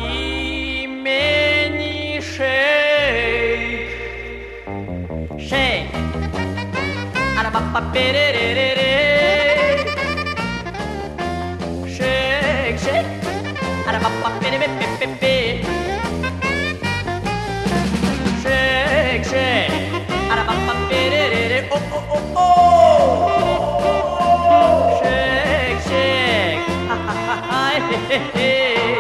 имени Шейк. Шейк. Ара-па-па-пе-ре-ре-ре-ре. Шейк, шейк. Ара-па-па-пе-ре-пе-пе-пе. Shake, shake, ara-ba-ba-be-re-re-re, oh, oh, oh, oh. Shake, shake, ha-ha-ha-ha, хе-хе-хе.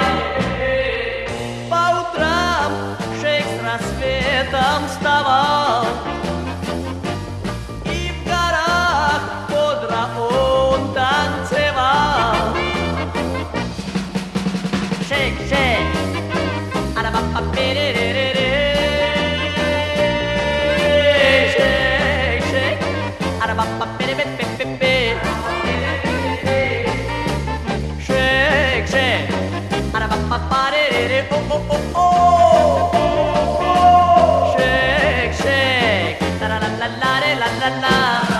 По утрам шейк с рассветом вставал, и в горах бодро он танцевал. Shake, shake, ara-ba-ba-be-re-re-re. Shake, shake, ara-ba-ba-ba-re-re-re, oh, oh, oh, oh. Shake, shake, la-la-la-la-la-la-la-la.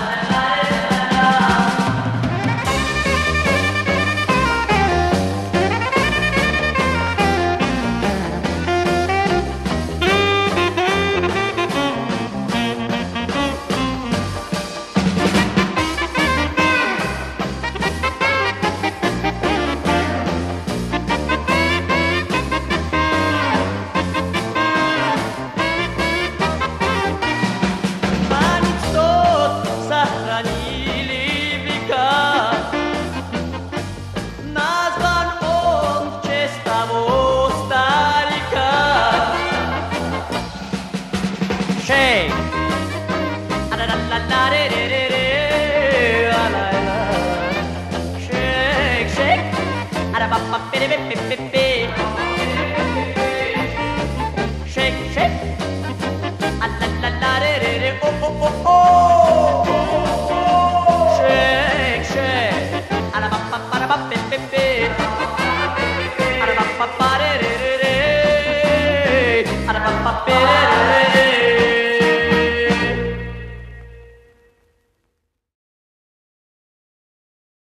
Shake, a-la-la-la-la-re-re-re-re, a-la-la. Shake, shake, a-ra-ba-ba-be-be-be-be-be. Shake, shake, a-la-la-la-re-re-re, oh, oh, oh, oh.